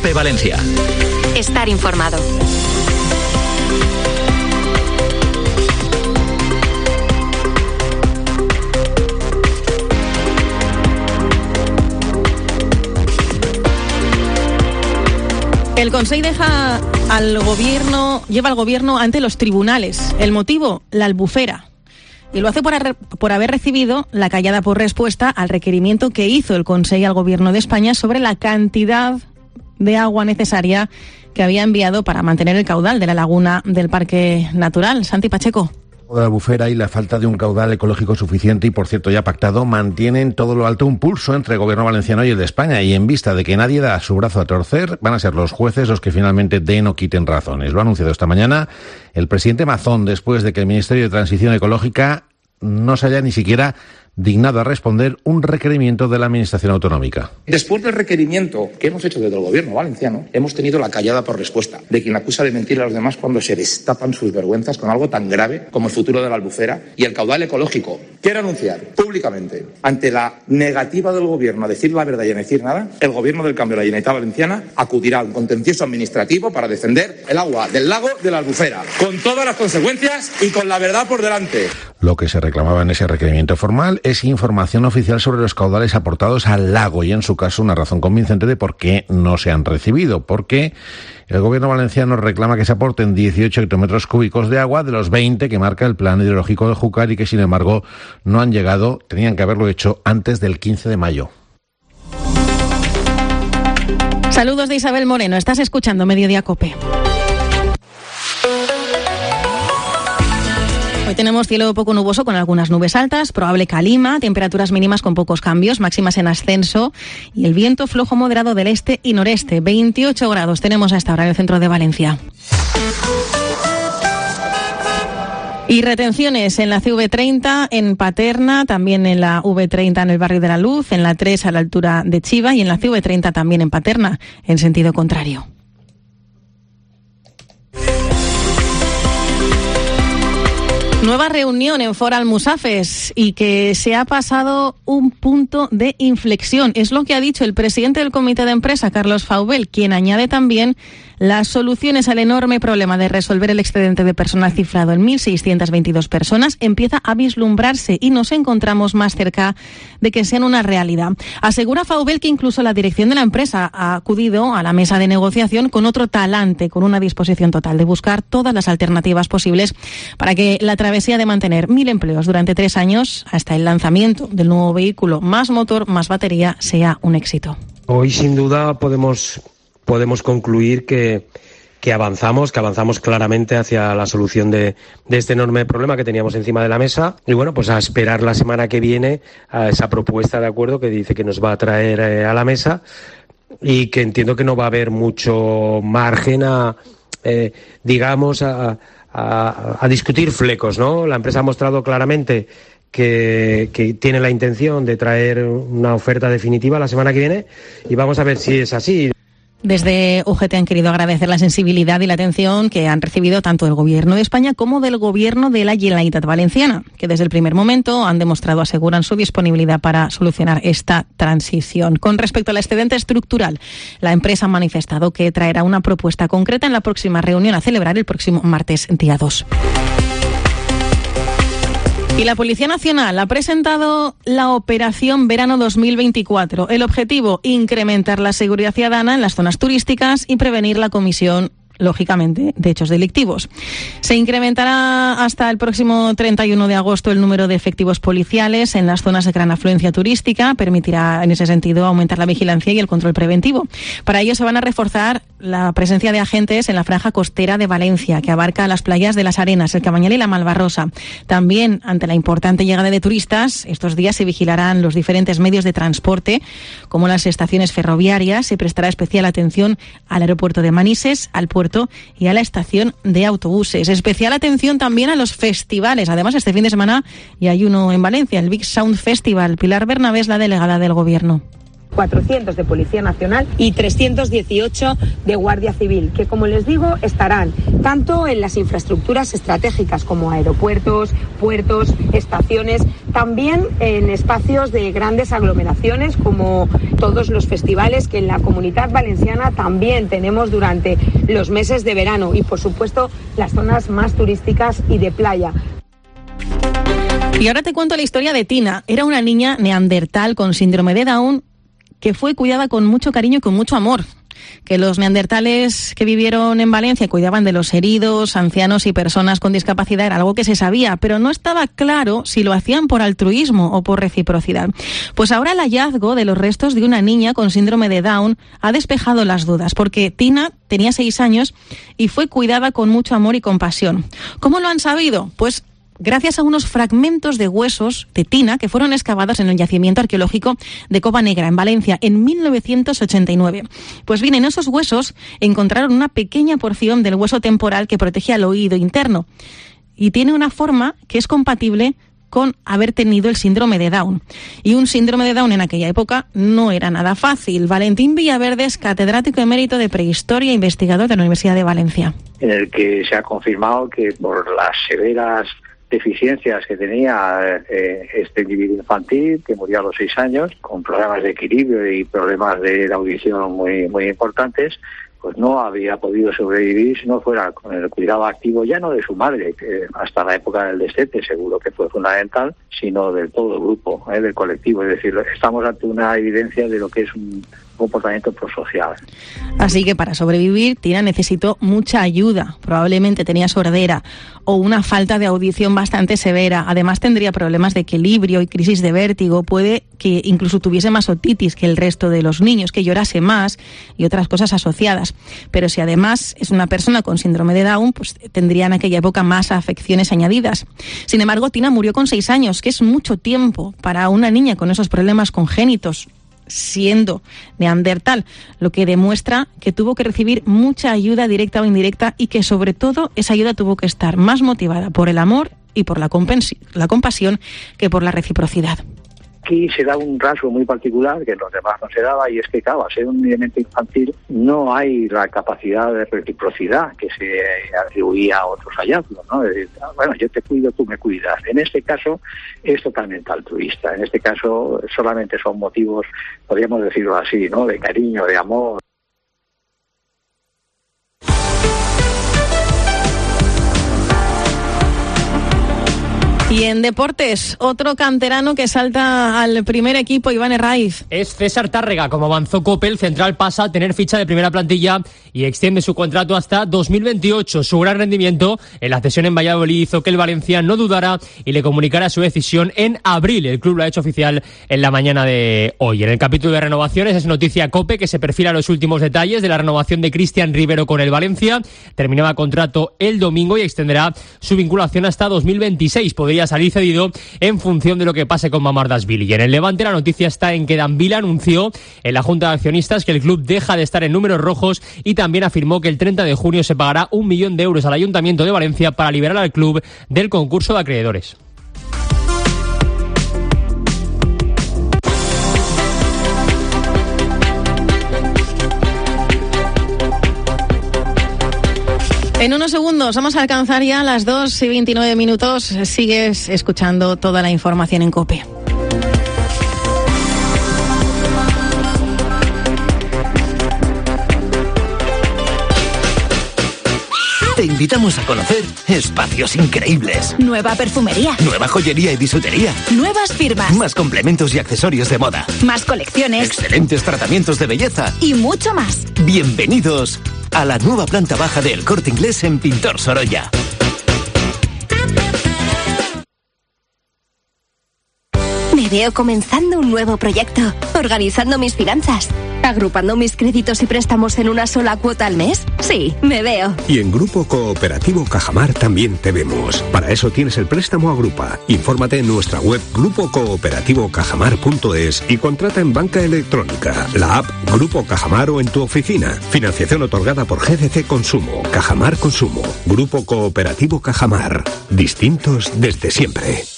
COPE Valencia. Estar informado. El Consell lleva al gobierno ante los tribunales. El motivo, la albufera. Y lo hace por haber recibido la callada por respuesta al requerimiento que hizo el Consell al Gobierno de España sobre la cantidad de agua necesaria que había enviado para mantener el caudal de la laguna del Parque Natural. Santi Pacheco. De la albufera y la falta de un caudal ecológico suficiente y, por cierto, ya pactado, mantienen todo lo alto un pulso entre el gobierno valenciano y el de España, y en vista de que nadie da su brazo a torcer, van a ser los jueces los que finalmente den o quiten razones. Lo ha anunciado esta mañana el presidente Mazón, después de que el Ministerio de Transición Ecológica no se haya ni siquiera dignado a responder un requerimiento de la Administración Autonómica. Después del requerimiento que hemos hecho desde el Gobierno valenciano, hemos tenido la callada por respuesta de quien acusa de mentir a los demás cuando se destapan sus vergüenzas con algo tan grave como el futuro de la albufera y el caudal ecológico. Quiero anunciar públicamente, ante la negativa del Gobierno a decir la verdad y a decir nada, el Gobierno del Cambio de la Generalitat Valenciana acudirá a un contencioso administrativo para defender el agua del lago de la albufera, con todas las consecuencias y con la verdad por delante. Lo que se reclamaba en ese requerimiento formal es información oficial sobre los caudales aportados al lago y, en su caso, una razón convincente de por qué no se han recibido. Porque el gobierno valenciano reclama que se aporten 18 hectómetros cúbicos de agua de los 20 que marca el plan hidrológico del Júcar y que, sin embargo, no han llegado, tenían que haberlo hecho antes del 15 de mayo. Saludos de Isabel Moreno. Estás escuchando Mediodía COPE. Hoy tenemos cielo poco nuboso con algunas nubes altas, probable calima, temperaturas mínimas con pocos cambios, máximas en ascenso y el viento flojo moderado del este y noreste. 28 grados tenemos a esta hora en el centro de Valencia. Y retenciones en la CV30 en Paterna, también en la V30 en el barrio de la Luz, en la 3 a la altura de Chiva y en la CV30 también en Paterna, en sentido contrario. Nueva reunión en Fora Almusafes y que se ha pasado un punto de inflexión. Es lo que ha dicho el presidente del comité de empresa, Carlos Faubel, quien añade también las soluciones al enorme problema de resolver el excedente de personal cifrado en 1.622 personas empieza a vislumbrarse y nos encontramos más cerca de que sean una realidad. Asegura Faubel que incluso la dirección de la empresa ha acudido a la mesa de negociación con otro talante, con una disposición total de buscar todas las alternativas posibles para que la travesía de mantener 1.000 empleos durante 3 años hasta el lanzamiento del nuevo vehículo más motor, más batería, sea un éxito. Hoy, sin duda, podemos concluir que avanzamos claramente hacia la solución de este enorme problema que teníamos encima de la mesa. Y bueno, pues a esperar la semana que viene a esa propuesta de acuerdo que dice que nos va a traer a la mesa y que entiendo que no va a haber mucho margen a discutir flecos, ¿no? La empresa ha mostrado claramente que tiene la intención de traer una oferta definitiva la semana que viene y vamos a ver si es así. Desde UGT han querido agradecer la sensibilidad y la atención que han recibido tanto del Gobierno de España como del Gobierno de la Generalitat Valenciana, que desde el primer momento han demostrado, aseguran su disponibilidad para solucionar esta transición. Con respecto al excedente estructural, la empresa ha manifestado que traerá una propuesta concreta en la próxima reunión a celebrar el próximo martes, día 2. Y la Policía Nacional ha presentado la Operación Verano 2024. El objetivo, incrementar la seguridad ciudadana en las zonas turísticas y prevenir la comisión, lógicamente, de hechos delictivos. Se incrementará hasta el próximo 31 de agosto el número de efectivos policiales en las zonas de gran afluencia turística. Permitirá, en ese sentido, aumentar la vigilancia y el control preventivo. Para ello se van a reforzar la presencia de agentes en la franja costera de Valencia, que abarca las playas de Las Arenas, el Cabañal y la Malvarrosa. También, ante la importante llegada de turistas, estos días se vigilarán los diferentes medios de transporte, como las estaciones ferroviarias. Se prestará especial atención al aeropuerto de Manises, al puerto y a la estación de autobuses. Especial atención también a los festivales. Además, este fin de semana ya hay uno en Valencia, el Big Sound Festival. Pilar Bernabé es la delegada del Gobierno. 400 de Policía Nacional y 318 de Guardia Civil, que, como les digo, estarán tanto en las infraestructuras estratégicas como aeropuertos, puertos, estaciones, también en espacios de grandes aglomeraciones como todos los festivales que en la Comunitat Valenciana también tenemos durante los meses de verano y, por supuesto, las zonas más turísticas y de playa. Y ahora te cuento la historia de Tina. Era una niña neandertal con síndrome de Down que fue cuidada con mucho cariño y con mucho amor. Que los neandertales que vivieron en Valencia cuidaban de los heridos, ancianos y personas con discapacidad era algo que se sabía, pero no estaba claro si lo hacían por altruismo o por reciprocidad. Pues ahora el hallazgo de los restos de una niña con síndrome de Down ha despejado las dudas, porque Tina tenía 6 años y fue cuidada con mucho amor y compasión. ¿Cómo lo han sabido? Pues gracias a unos fragmentos de huesos de Tina que fueron excavados en el yacimiento arqueológico de Cova Negra, en Valencia, en 1989. Pues bien, en esos huesos encontraron una pequeña porción del hueso temporal que protege al oído interno y tiene una forma que es compatible con haber tenido el síndrome de Down. Y un síndrome de Down en aquella época no era nada fácil. Valentín Villaverde es catedrático emérito de Prehistoria e investigador de la Universidad de Valencia. En el que se ha confirmado que por las severas deficiencias que tenía este individuo infantil, que murió a los 6 años, con problemas de equilibrio y problemas de la audición muy importantes, pues no había podido sobrevivir si no fuera con el cuidado activo, ya no de su madre, que hasta la época del destete seguro que fue fundamental, sino del todo el grupo, del colectivo. Es decir, estamos ante una evidencia de lo que es un comportamiento prosocial. Así que para sobrevivir, Tina necesitó mucha ayuda. Probablemente tenía sordera o una falta de audición bastante severa. Además tendría problemas de equilibrio y crisis de vértigo. Puede que incluso tuviese más otitis que el resto de los niños, que llorase más y otras cosas asociadas. Pero si además es una persona con síndrome de Down, pues tendría en aquella época más afecciones añadidas. Sin embargo, Tina murió con 6 años, que es mucho tiempo para una niña con esos problemas congénitos, siendo neandertal, lo que demuestra que tuvo que recibir mucha ayuda directa o indirecta y que sobre todo esa ayuda tuvo que estar más motivada por el amor y por la compasión que por la reciprocidad. Aquí se da un rasgo muy particular que en los demás no se daba, y es que, claro, al ser un elemento infantil no hay la capacidad de reciprocidad que se atribuía a otros hallazgos, ¿no? Es decir, bueno, yo te cuido, tú me cuidas. En este caso es totalmente altruista. En este caso solamente son motivos, podríamos decirlo así, ¿no?, de cariño, de amor. Y en deportes, otro canterano que salta al primer equipo, Iván Herraiz. Es César Tárrega. Como avanzó COPE, el central pasa a tener ficha de primera plantilla y extiende su contrato hasta 2028. Su gran rendimiento en la cesión en Valladolid hizo que el Valencia no dudara y le comunicara su decisión en abril. El club lo ha hecho oficial en la mañana de hoy. En el capítulo de renovaciones es noticia COPE que se perfila los últimos detalles de la renovación de Cristian Rivero con el Valencia. Terminaba contrato el domingo y extenderá su vinculación hasta 2026. Podría salir cedido en función de lo que pase con Mamardashvili. Y en el Levante la noticia está en que Danvila anunció en la Junta de Accionistas que el club deja de estar en números rojos y también afirmó que el 30 de junio se pagará 1 millón de euros al Ayuntamiento de Valencia para liberar al club del concurso de acreedores. En unos segundos vamos a alcanzar ya las 2:29. Sigues escuchando toda la información en COPE. Te invitamos a conocer espacios increíbles. Nueva perfumería. Nueva joyería y bisutería. Nuevas firmas. Más complementos y accesorios de moda. Más colecciones. Excelentes tratamientos de belleza. Y mucho más. Bienvenidos a la nueva planta baja de El Corte Inglés en Pintor Sorolla. Me veo comenzando un nuevo proyecto, organizando mis finanzas, agrupando mis créditos y préstamos en una sola cuota al mes. Sí, me veo. Y en Grupo Cooperativo Cajamar también te vemos. Para eso tienes el préstamo Agrupa. Infórmate en nuestra web grupocooperativo.cajamar.es y contrata en banca electrónica, la app Grupo Cajamar o en tu oficina. Financiación otorgada por GDC Consumo, Cajamar Consumo. Grupo Cooperativo Cajamar. Distintos desde siempre.